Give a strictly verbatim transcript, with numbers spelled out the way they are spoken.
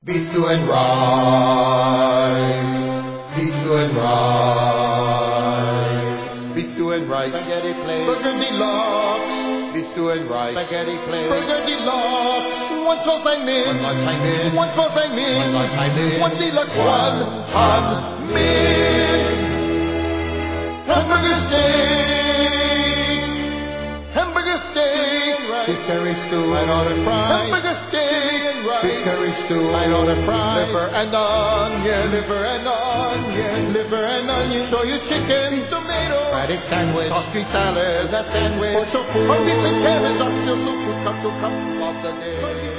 Beef stew and rice. Beef stew and rice. Beef stew and rice. Spaghetti plate. Burger deluxe. Beef stew and rice. Spaghetti plate. Burger deluxe. One sauce I'm in. One lunch I'm in. One sauce I'm in. One lunch I'm in. One deluxe. One hot meal. Hamburger steak. Hamburger steak. Beef curry stew. I order fries. Hamburger steak and rice. Beef curry stew. I order fries. Liver and onion. Liver and onion. Liver and onion. Soy chicken. Tomato. Raddick sandwich. Sausage salad. That sandwich. Pork tofu. Beef and carrots. Oxtail soup. Cup to cup of the day.